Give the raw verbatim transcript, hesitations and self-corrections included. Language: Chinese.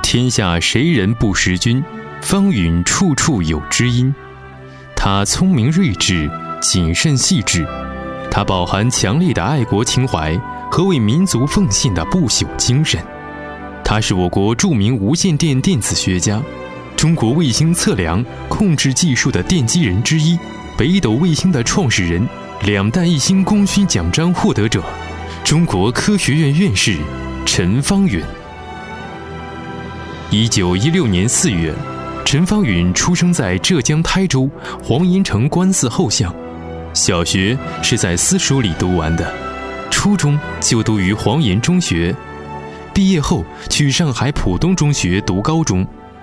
天下谁人不识君，方允处处有知音。他聪明睿智，谨慎细致，他饱含强烈的爱国情怀和为民族奉献的不朽精神。他是我国著名无线电电子学家，中国卫星测量控制技术的奠基人之一，北斗卫星的创始人，两弹一星功勋奖章获得者，中国科学院院士陈方允。一九一六年四月，陈方允出生在浙江台州黄岩城官司后巷，小学是在私塾里读完的，初中就读于黄岩中学，毕业后去上海浦东中学读高中，